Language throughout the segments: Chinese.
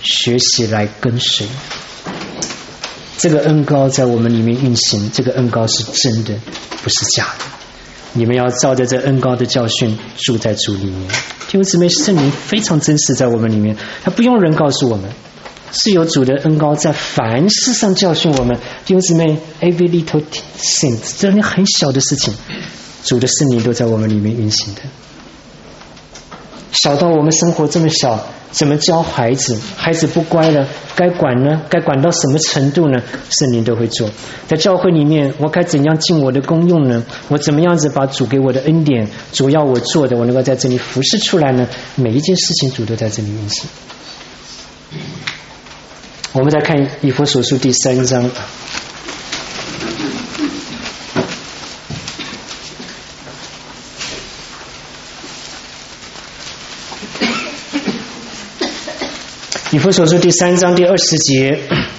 学习来跟随。这个恩膏在我们里面运行，这个恩膏是真的，不是假的。你们要照着这恩膏的教训住在主里面。弟兄姊妹，圣灵非常真实在我们里面，他不用人告诉我们，是有主的恩膏在凡事上教训我们。弟兄姊妹 ，every little thing， 这很小的事情，主的圣灵都在我们里面运行的。小到我们生活这么小，怎么教孩子？孩子不乖了，该管呢？该管到什么程度呢？圣灵都会做。在教会里面，我该怎样尽我的功用呢？我怎么样子把主给我的恩典，主要我做的，我能够在这里服侍出来呢？每一件事情主都在这里运行。我们再看以弗所书第3章。以弗所书第3章第20节，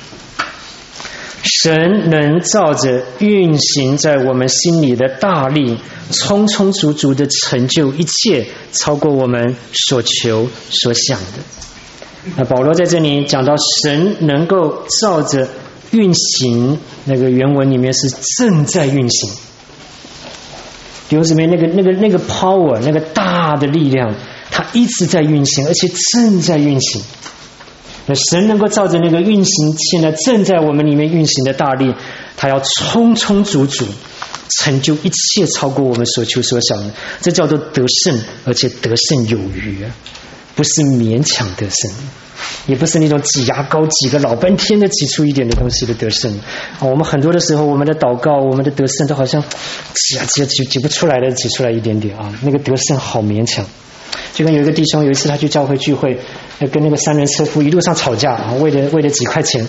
神能照着运行在我们心里的大力，充充足足的成就一切，超过我们所求所想的。那保罗在这里讲到神能够照着运行，那个原文里面是正在运行。弟兄姊妹，那个 power， 那个大的力量，它一直在运行，而且正在运行。那神能够照着那个运行，现在正在我们里面运行的大力，他要充充足足成就一切，超过我们所求所想的。这叫做得胜，而且得胜有余啊，不是勉强得胜，也不是那种挤牙膏挤个老半天的挤出一点的东西的得胜啊。我们很多的时候，我们的祷告，我们的得胜都好像挤不出来的，挤出来一点点啊，那个得胜好勉强。就跟有一个弟兄，有一次他去教会聚会，跟那个3人车夫一路上吵架啊，为了几块钱，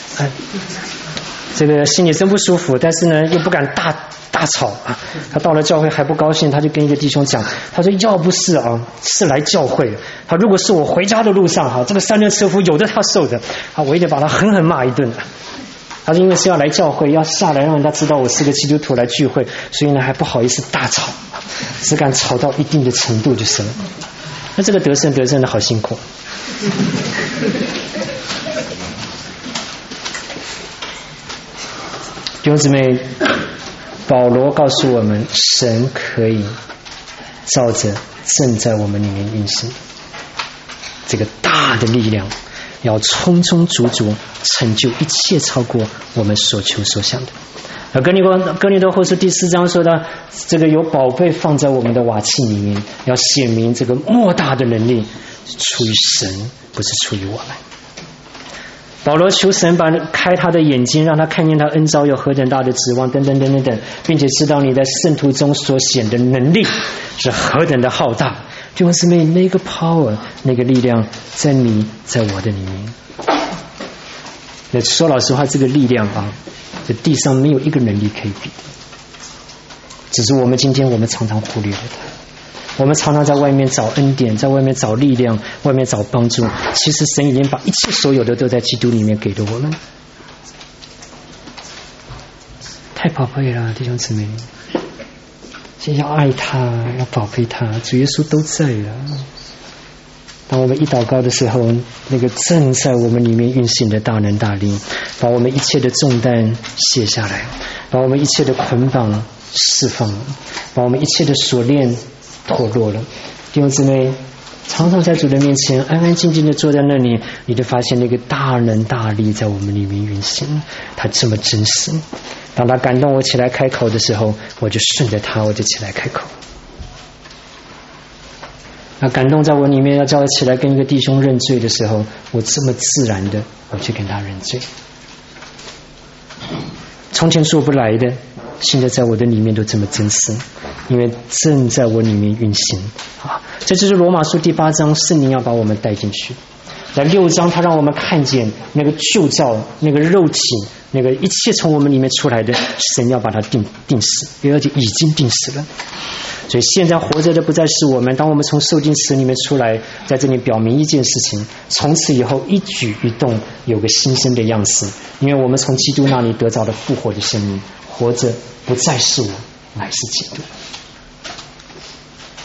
这个心里真不舒服，但是呢又不敢大吵啊。他到了教会还不高兴，他就跟一个弟兄讲，他说要不是是来教会，他如果是我回家的路上这个3人车夫有的他受的我也得把他狠狠骂一顿。他说因为是要来教会，要下来让人家知道我是个基督徒来聚会，所以呢还不好意思大吵，只敢吵到一定的程度就是了。那这个得胜的好辛苦。弟兄姊妹，保罗告诉我们，神可以照着正在我们里面运行这个大的力量，要充充足足成就一切，超过我们所求所想的。哥林多后书第4章说的，这个有宝贝放在我们的瓦器里面，要显明这个莫大的能力出于神，不是出于我们。保罗求神开他的眼睛，让他看见他恩召有何等大的指望，等等等等等，并且知道你在圣徒中所显的能力是何等的浩大。弟兄姊妹，那个 power， 那个力量在你在我的里面。那说老实话，这个力量这地上没有一个能力可以比，只是我们今天常常忽略了它。我们常常在外面找恩典，在外面找力量，外面找帮助，其实神已经把一切所有的都在基督里面给了我们。太宝贝了，弟兄姊妹，先要爱他，要宝贝他，主耶稣都在了。当我们一祷告的时候，那个正在我们里面运行的大能大力，把我们一切的重担卸下来，把我们一切的捆绑释放了，把我们一切的锁链脱落了。弟兄姊妹，常常在主的面前安安静静的坐在那里，你就发现那个大能大力在我们里面运行，它这么真实。当他感动我起来开口的时候，我就顺着他，我就起来开口。那感动在我里面要叫我起来跟一个弟兄认罪的时候，我这么自然的我去跟他认罪。从前做不来的，现在在我的里面都这么真实，因为正在我里面运行这就是罗马书第8章，圣灵要把我们带进去。在6章他让我们看见那个旧造，那个肉体，那个一切从我们里面出来的，神要把它定死，而且已经定死了。所以现在活着的不再是我们，当我们从受精池里面出来，在这里表明一件事情，从此以后一举一动有个新生的样式，因为我们从基督那里得到了复活的生命，活着不再是我，乃是基督。弟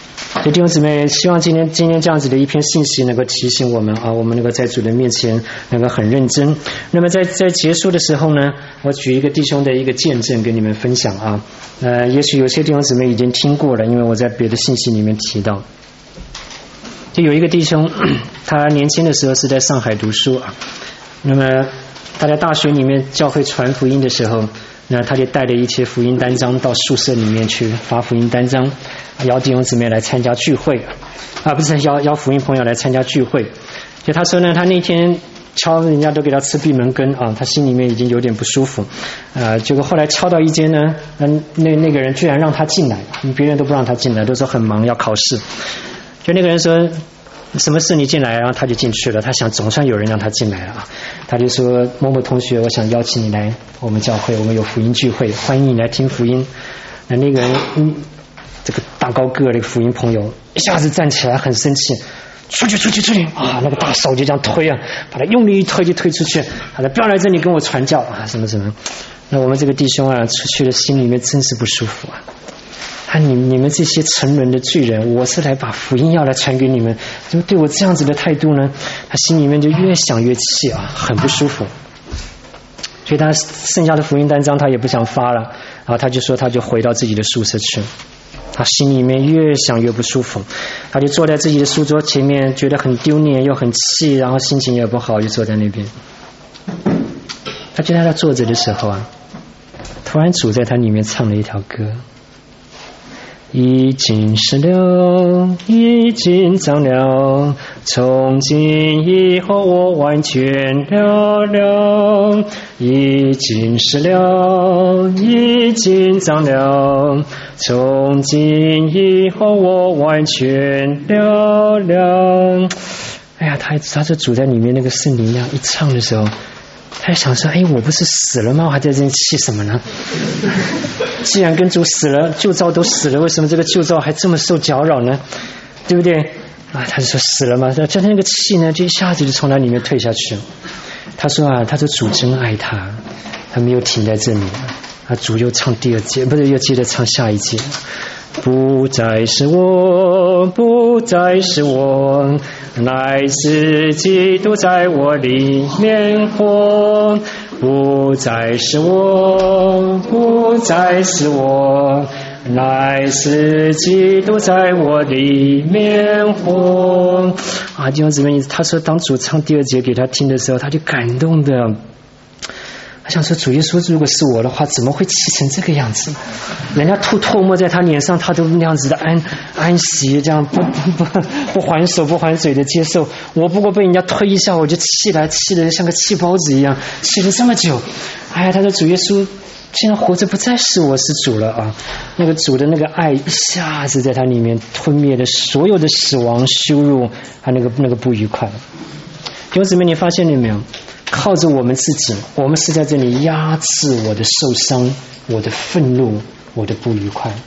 弟兄姊妹，希望今天这样子的一篇信息能够提醒我们啊，我们能够在主的面前能够很认真。那么在结束的时候呢，我举一个弟兄的一个见证跟你们分享啊。也许有些弟兄姊妹已经听过了，因为我在别的信息里面提到。就有一个弟兄，他年轻的时候是在上海读书啊。那么他在大学里面教会传福音的时候，那他就带了一些福音单张到宿舍里面去发福音单张，邀弟兄姊妹来参加聚会啊，不是邀福音朋友来参加聚会。就他说呢，他那天敲人家都给他吃闭门羹啊，他心里面已经有点不舒服结果后来敲到一间呢，那个人居然让他进来，别人都不让他进来，都说很忙要考试。就那个人说什么事你进来，然后他就进去了，他想总算有人让他进来了啊，他就说某某同学，我想邀请你来我们教会，我们有福音聚会，欢迎你来听福音。那个人这个大高个的福音朋友一下子站起来很生气，出去啊，那个大手就这样推啊，把他用力一推就推出去，他说不要来这里跟我传教啊什么。那我们这个弟兄啊出去了，心里面真是不舒服啊。你们这些沉沦的罪人，我是来把福音要来传给你们，就对我这样子的态度呢，他心里面就越想越气啊，很不舒服。所以他剩下的福音单张他也不想发了，然后他就说他就回到自己的宿舍去。他心里面越想越不舒服，他就坐在自己的书桌前面，觉得很丢脸又很气，然后心情也不好，就坐在那边。他就在他坐着的时候啊，突然主在他里面唱了一条歌。已经湿了，已经脏了，从今以后我完全了。已经湿了，已经脏了，从今以后我完全了。哎呀，他这主在里面那个圣灵那样一唱的时候，他想说，我不是死了吗？我还在这里气什么呢？既然跟主死了，旧造都死了，为什么这个旧造还这么受搅扰呢？对不对啊？他就说死了嘛，就那个气呢，就一下子就从他里面退下去了。他说主真爱他，他没有停在这里了。主又唱第二节，不是又接着唱下一节。不再是我，不再是我，乃是基督在我里面活。不再是我，不再是我，乃是基督在我里面活。弟兄姊妹，他说当主唱第二节给他听的时候，他就感动的，他想说主耶稣如果是我的话，怎么会气成这个样子？人家吐唾沫在他脸上，他都那样子的安息，这样不还手不还嘴的接受。我不过被人家推一下，我就气得像个气包子一样，气了这么久。他说主耶稣现在活着不再是我，是主了啊！那个主的那个爱一下子在他里面吞灭了所有的死亡、羞辱，还那个不愉快。弟兄姊妹，你发现了没有？靠着我们自己，我们是在这里压制我的受伤、我的愤怒、我的不愉快，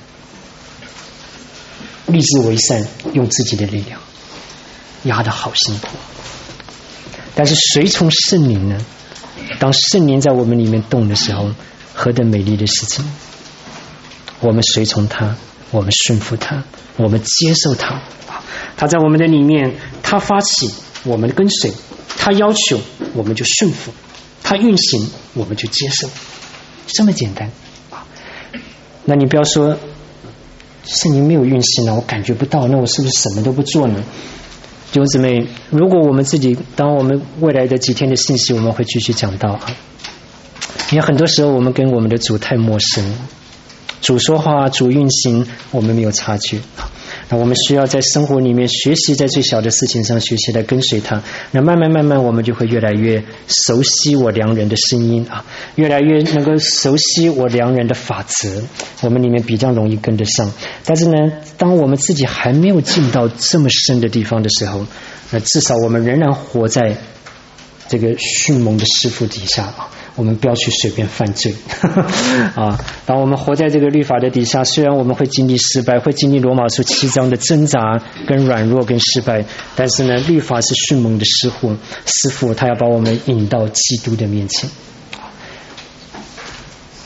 立志为善，用自己的力量压得好辛苦。但是随从圣灵呢？当圣灵在我们里面动的时候，何等美丽的事情！我们随从他，我们顺服他，我们接受他。他在我们的里面，他发起，我们跟随。他要求我们就顺服，他运行我们就接受，这么简单。那你不要说圣灵没有运行了，我感觉不到，那我是不是什么都不做呢？弟兄姊妹，如果我们自己，当我们未来的几天的信息我们会继续讲到因为很多时候我们跟我们的主太陌生，主说话主运行我们没有察觉。那我们需要在生活里面学习，在最小的事情上学习来跟随他。那慢慢我们就会越来越熟悉我良人的声音越来越能够熟悉我良人的法则，我们里面比较容易跟得上。但是呢，当我们自己还没有进到这么深的地方的时候，那至少我们仍然活在这个迅猛的师傅底下我们不要去随便犯罪当我们活在这个律法的底下，虽然我们会经历失败，会经历罗马书7章的挣扎跟软弱跟失败，但是呢，律法是迅猛的师傅，他要把我们引到基督的面前。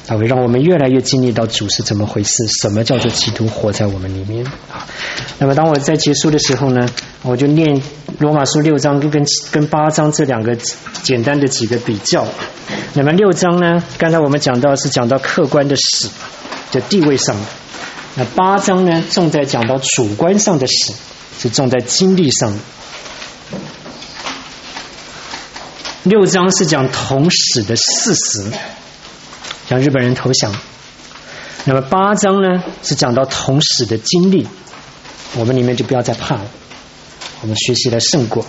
它会让我们越来越经历到主是怎么回事，什么叫做基督活在我们里面。那么当我在结束的时候呢，我就念罗马书6章跟8章这两个简单的几个比较。那么6章呢，刚才我们讲到是讲到客观的死，就地位上的。那8章呢，重在讲到主观上的死，是重在经历上的。6章是讲同死的事实，像日本人投降。那么8章呢，是讲到同死的经历，我们里面就不要再怕了，我们学习了胜过。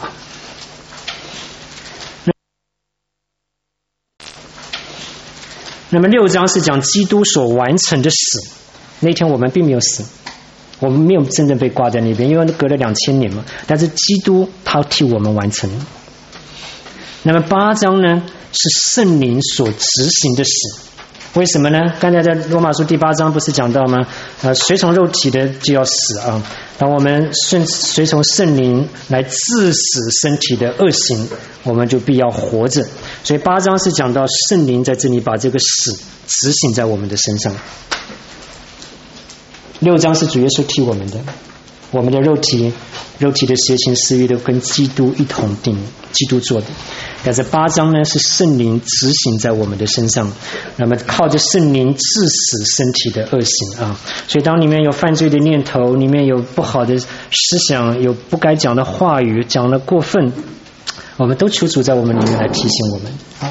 那么6章是讲基督所完成的死，那天我们并没有死，我们没有真正被挂在那边，因为隔了2000年嘛，但是基督他替我们完成。那么8章呢，是圣灵所执行的死。为什么呢？刚才在罗马书第8章不是讲到吗？随从肉体的就要死啊。当我们随从圣灵来治死身体的恶行，我们就必要活着。所以8章是讲到圣灵在这里把这个死执行在我们的身上。6章是主耶稣替我们的，我们的肉体的邪情私欲都跟基督一同定，基督做的。但是8章呢，是圣灵执行在我们的身上，那么靠着圣灵治死身体的恶行啊。所以当里面有犯罪的念头，里面有不好的思想，有不该讲的话语，讲得过分，我们都求主在我们里面来提醒我们啊。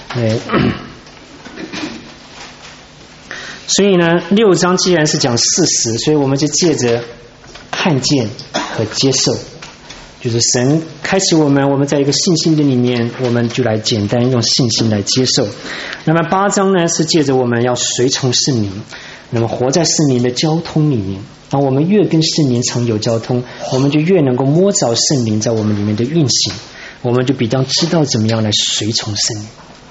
所以呢，6章既然是讲事实，所以我们就借着看见和接受，就是神开启我们在一个信心的里面，我们就来简单用信心来接受。那么8章呢，是借着我们要随从圣灵，那么活在圣灵的交通里面。当我们越跟圣灵常有交通，我们就越能够摸着圣灵在我们里面的运行，我们就比较知道怎么样来随从圣灵。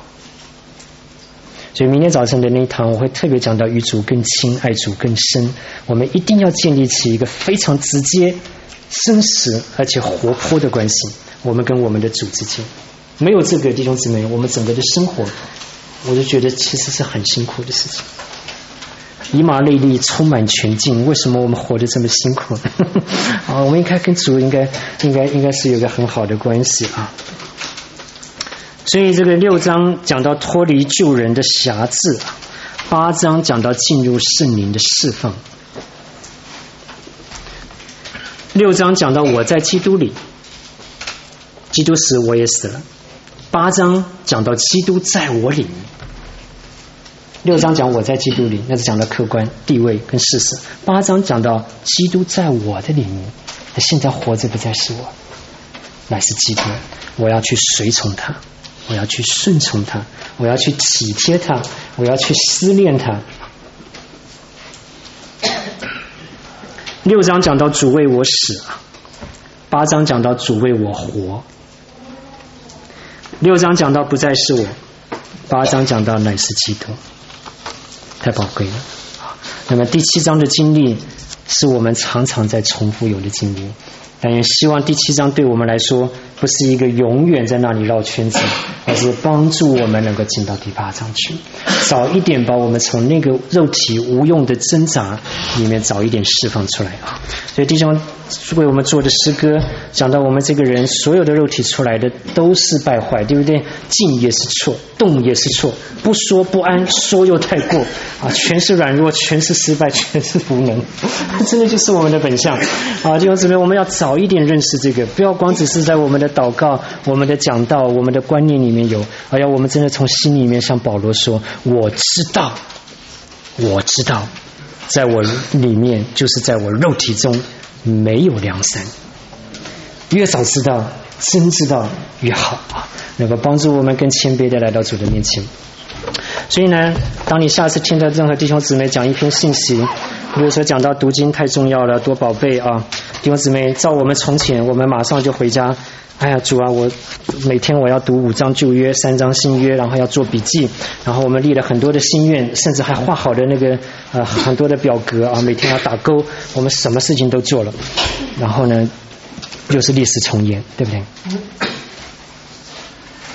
所以明天早晨的那一堂我会特别讲到与主更亲，爱主更深。我们一定要建立起一个非常直接、真实而且活泼的关系，我们跟我们的主之间。没有这个，弟兄姊妹，我们整个的生活，我就觉得其实是很辛苦的事情。以马内利，充满全境，为什么我们活得这么辛苦？我们应该跟主应该是有个很好的关系啊。所以这个6章讲到脱离旧人的辖制，8章讲到进入圣灵的释放。6章讲到我在基督里，基督死我也死了。8章讲到基督在我里面。6章讲我在基督里，那是讲到客观地位跟事实。8章讲到基督在我的里面，现在活着不再是我，乃是基督。我要去随从他，我要去顺从他，我要去体贴他，我要去思念他。6章讲到主为我死，8章讲到主为我活。6章讲到不再是我，8章讲到乃是基督，太宝贵了。那么第7章的经历是我们常常在重复有的经历，但也希望第7章对我们来说不是一个永远在那里绕圈子，而是帮助我们能够进到第8章去，早一点把我们从那个肉体无用的挣扎里面早一点释放出来啊！所以弟兄为我们做的诗歌讲到我们这个人所有的肉体出来的都是败坏，对不对？静也是错，动也是错，不说不安，说又太过啊，全是软弱，全是失败，全是无能，真的就是我们的本相啊！弟兄姊妹，我们要早一点认识这个，不要光只是在我们的祷告、我们的讲道、我们的观念里面有，而要我们真的从心里面像保罗说，我知道在我里面就是在我肉体中没有良善，越早知道真知道越好啊，能够帮助我们更谦卑的来到主的面前。所以呢，当你下次听到任何弟兄姊妹讲一篇信息，比如说讲到读经太重要了，多宝贝啊，弟兄姊妹，照我们从前，我们马上就回家，哎呀主啊，我每天我要读5章旧约3章新约，然后要做笔记，然后我们立了很多的心愿，甚至还画好的那个很多的表格啊，每天要打勾，我们什么事情都做了，然后呢又是历史重演，对不对？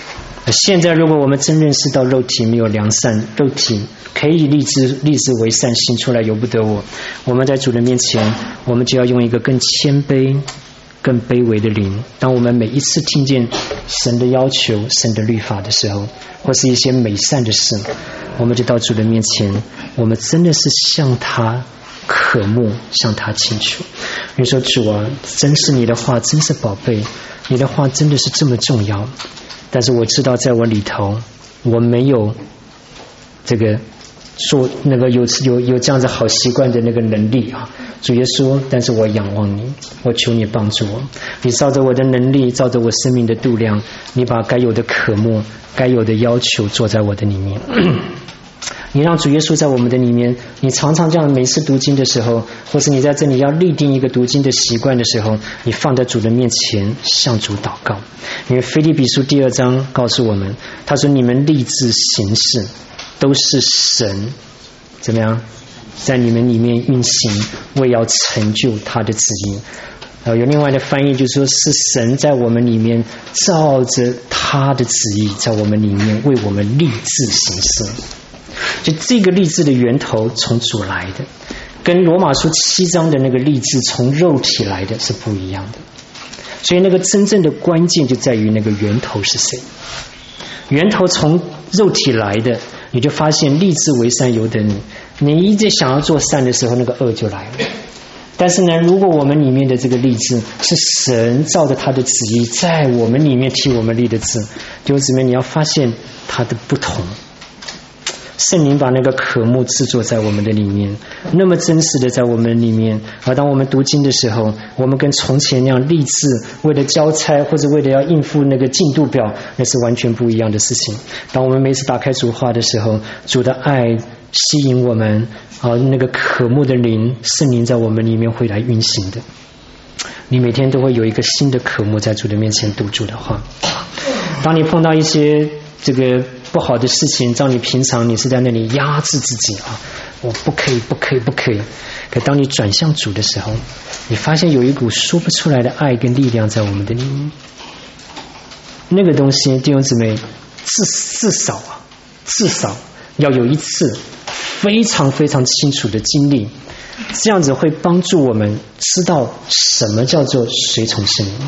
现在如果我们真认识到肉体没有良善，肉体可以立志为善，行出来由不得我，我们在主人面前，我们就要用一个更谦卑更卑微的灵。当我们每一次听见神的要求、神的律法的时候，或是一些美善的事，我们就到主的面前，我们真的是向他渴慕，向他请求。你说主啊，真是你的话真是宝贝，你的话真的是这么重要，但是我知道在我里头我没有这个说那个有这样子好习惯的那个能力啊，主耶稣，但是我仰望你，我求你帮助我，你照着我的能力，照着我生命的度量，你把该有的渴慕、该有的要求做在我的里面。你让主耶稣在我们的里面，你常常这样每次读经的时候，或是你在这里要立定一个读经的习惯的时候，你放在主的面前向主祷告。因为腓立比书2章告诉我们，他说你们立志行事都是神怎么样在你们里面运行，为要成就他的旨意。有另外的翻译就是说，是神在我们里面照着他的旨意，在我们里面为我们立志行事。就这个立志的源头从主来的，跟罗马书7章的那个立志从肉体来的是不一样的。所以那个真正的关键就在于那个源头是谁。源头从肉体来的，你就发现立志为善由得你，你一直想要做善的时候，那个恶就来了。但是呢，如果我们里面的这个立志是神照着他的旨意在我们里面替我们立的志，弟兄姊妹，你要发现它的不同。圣灵把那个渴慕制作在我们的里面，那么真实的在我们里面。而当我们读经的时候，我们跟从前那样立志为了交差或者为了要应付那个进度表，那是完全不一样的事情。当我们每次打开主话的时候，主的爱吸引我们，那个渴慕的灵，圣灵在我们里面会来运行的。你每天都会有一个新的渴慕在主的面前读主的话。当你碰到一些这个不好的事情，照你平常你是在那里压制自己啊，我不可以不可以不可以。可当你转向主的时候，你发现有一股说不出来的爱跟力量在我们的里面。那个东西弟兄姊妹，至少要有一次非常非常清楚的经历，这样子会帮助我们知道什么叫做随从圣灵。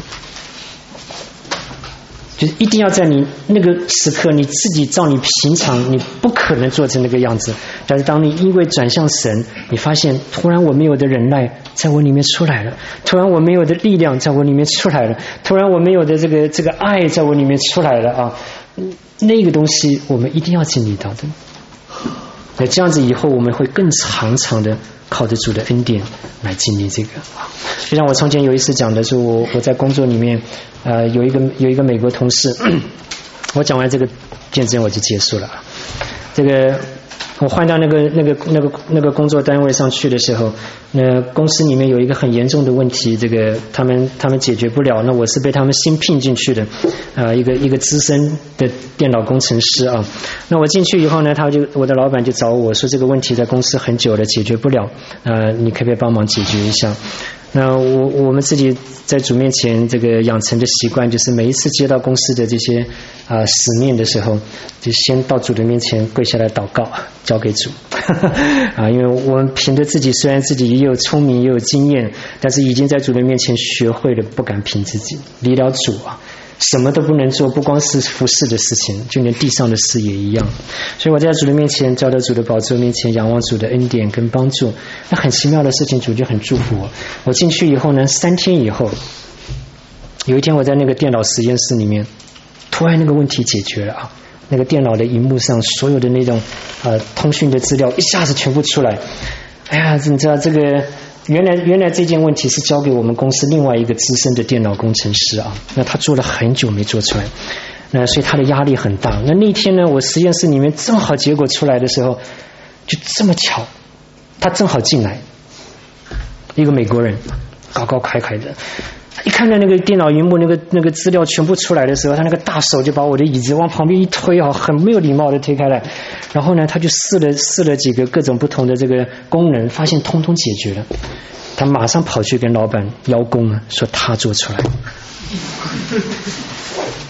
就是一定要在你那个时刻，你自己照你平常你不可能做成那个样子，但是当你因为转向神，你发现突然我没有的忍耐在我里面出来了，突然我没有的力量在我里面出来了，突然我没有的这个爱在我里面出来了啊！那个东西我们一定要经历到的。那这样子以后我们会更常常的靠着主的恩典来经历这个。就像我从前有一次讲的是，我在工作里面有一个美国同事，我讲完这个见证我就结束了。这个我换到那个工作单位上去的时候，那公司里面有一个很严重的问题，这个他们解决不了。那我是被他们新聘进去的，一个资深的电脑工程师啊。那我进去以后呢，我的老板就找我说，这个问题在公司很久了，解决不了，你可不可以帮忙解决一下？那我们自己在主面前这个养成的习惯，就是每一次接到公司的这些使命的时候，就先到主的面前跪下来祷告，交给主因为我们凭着自己，虽然自己也有聪明也有经验，但是已经在主的面前学会了不敢凭自己，离了主什么都不能做，不光是服侍的事情，就连地上的事也一样。所以我在主的面前，交到主的宝座面前，仰望主的恩典跟帮助。那很奇妙的事情，主就很祝福我。我进去以后呢，3天以后，有一天我在那个电脑实验室里面，突然那个问题解决了那个电脑的荧幕上所有的那种通讯的资料一下子全部出来。哎呀，你知道这个原来这件问题是交给我们公司另外一个资深的电脑工程师那他做了很久没做出来，那所以他的压力很大。那天呢，我实验室里面正好结果出来的时候，就这么巧，他正好进来，一个美国人，高高快快的。一看到那个电脑荧幕那个资料全部出来的时候，他那个大手就把我的椅子往旁边一推很没有礼貌的推开来。然后呢，他就试了几个各种不同的这个功能，发现通通解决了。他马上跑去跟老板邀功说他做出来。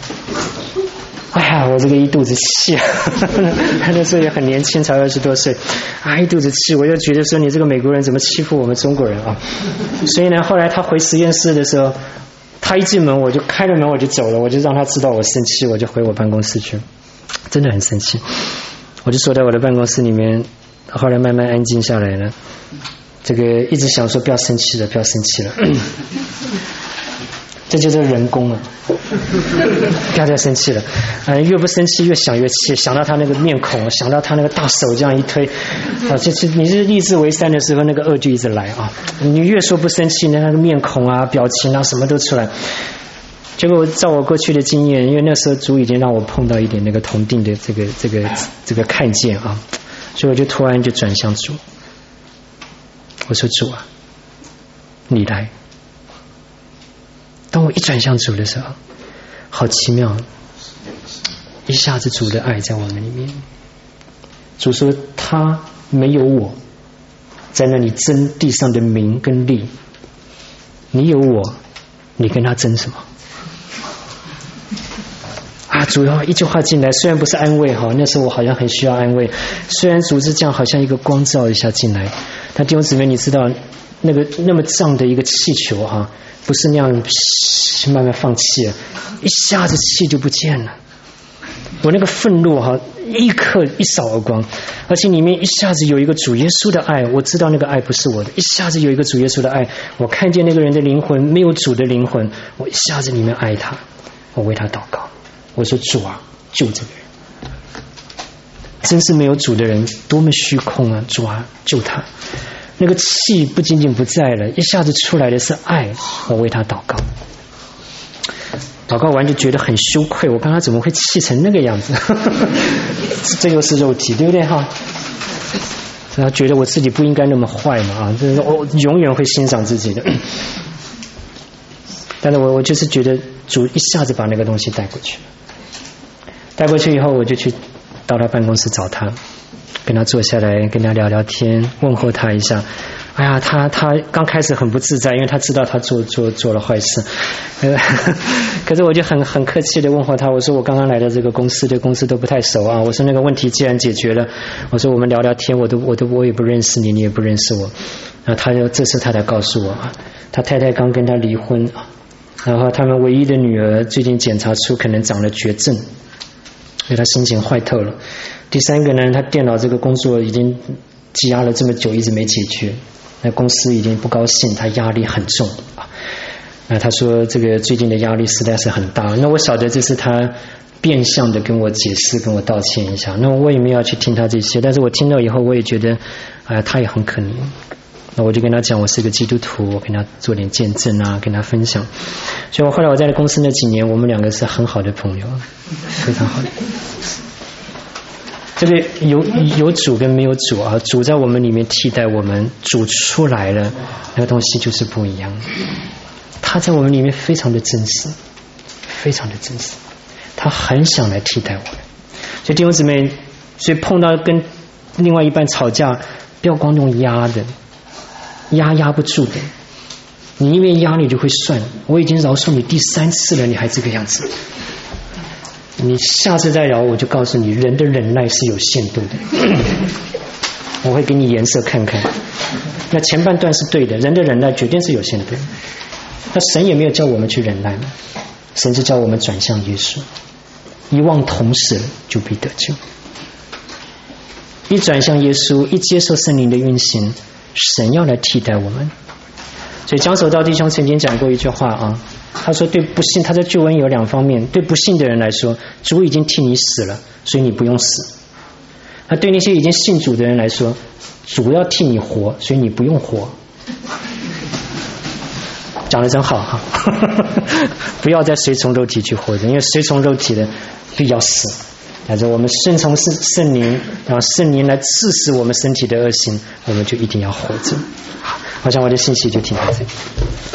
哎呀，我这个一肚子气，那时候也很年轻，才20多岁，一肚子气，我就觉得说你这个美国人怎么欺负我们中国人啊？所以呢，后来他回实验室的时候，他一进门我就开了门我就走了，我就让他知道我生气，我就回我办公室去，真的很生气，我就坐在我的办公室里面，后来慢慢安静下来了，这个一直想说不要生气了，不要生气了。这就是人工啊！不要再生气了，越不生气越想越气，想到他那个面孔，想到他那个大手这样一推，就是你是立志为山的时候，那个恶就一直来啊！你越说不生气，那个面孔啊、表情啊，什么都出来。结果照我过去的经验，因为那时候主已经让我碰到一点那个同定的这个看见啊，所以我就突然就转向主，我说主啊，你来。当我一转向主的时候，好奇妙，一下子主的爱在我们里面。主说他没有我在那里争地上的名跟利，你有我，你跟他争什么？主要一句话进来，虽然不是安慰哈，那时候我好像很需要安慰，虽然主是这样好像一个光照一下进来，但弟兄姊妹你知道那个那么胀的一个气球哈，不是那样慢慢放气，一下子气就不见了。我那个愤怒哈，一刻一扫而光，而且里面一下子有一个主耶稣的爱，我知道那个爱不是我的，一下子有一个主耶稣的爱，我看见那个人的灵魂没有主的灵魂，我一下子里面爱他，我为他祷告，我说主啊，救这个人，真是没有主的人多么虚空啊，主啊，救他。那个气不仅仅不在了，一下子出来的是爱，我为他祷告。祷告完就觉得很羞愧，我刚才怎么会气成那个样子？这又是肉体，对不对哈？他觉得我自己不应该那么坏嘛啊！这是我永远会欣赏自己的。但是我就是觉得主一下子把那个东西带过去，带过去以后，我就去到他办公室找他，跟他坐下来，跟他聊聊天，问候他一下。哎呀，他刚开始很不自在，因为他知道他做了坏事，可是我就很客气的问候他，我说我刚刚来到这个公司，对公司都不太熟啊，我说那个问题既然解决了，我说我们聊聊天，我也不认识你，你也不认识我，然后他就这次他才告诉我，他太太刚跟他离婚，然后他们唯一的女儿最近检查出可能长了绝症，所以他心情坏透了。第三个呢，他电脑这个工作已经积压了这么久，一直没解决。那公司已经不高兴，他压力很重啊。那他说这个最近的压力实在是很大。那我晓得这是他变相的跟我解释，跟我道歉一下。那我也没有去听他这些，但是我听到以后，我也觉得，他也很可怜。那我就跟他讲，我是个基督徒，我跟他做点见证啊，跟他分享。所以我后来我在公司那几年，我们两个是很好的朋友，非常好的。这个有主跟没有主啊，主在我们里面替代我们，主出来了，那个东西就是不一样。他在我们里面非常的真实，非常的真实，他很想来替代我们。所以弟兄姊妹，所以碰到跟另外一半吵架，不要光用压的，压不住的。你因为压你就会算，我已经饶恕你第3次了，你还这个样子。你下次再饶，我就告诉你，人的忍耐是有限度的。我会给你颜色看看。那前半段是对的，人的忍耐绝对是有限度。那神也没有叫我们去忍耐，神是叫我们转向耶稣，一望同时就必得救。一转向耶稣，一接受圣灵的运行，神要来替代我们。所以江守道弟兄曾经讲过一句话啊，他说对不信，他的救恩有2方面，对不信的人来说，主已经替你死了，所以你不用死。那对那些已经信主的人来说，主要替你活，所以你不用活。讲得真好哈，不要再随从肉体去活着，因为随从肉体的必要死。但是我们顺从圣灵，让圣灵来治死我们身体的恶行，我们就一定要活着。好，我想我的信息就停到这里。